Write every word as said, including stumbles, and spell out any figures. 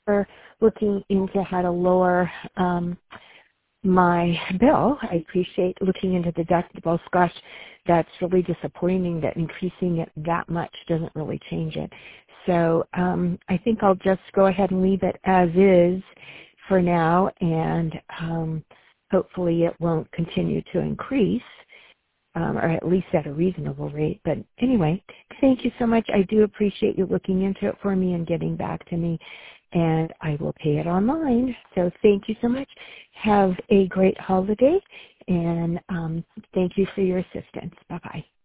for looking into how to lower um, my bill. I appreciate looking into the deductibles. Gosh, that's really disappointing that increasing it that much doesn't really change it. So um, I think I'll just go ahead and leave it as is for now, and um, hopefully it won't continue to increase, um, or at least at a reasonable rate. But anyway, thank you so much. I do appreciate you looking into it for me and getting back to me, and I will pay it online. So thank you so much. Have a great holiday, and um, thank you for your assistance. Bye-bye.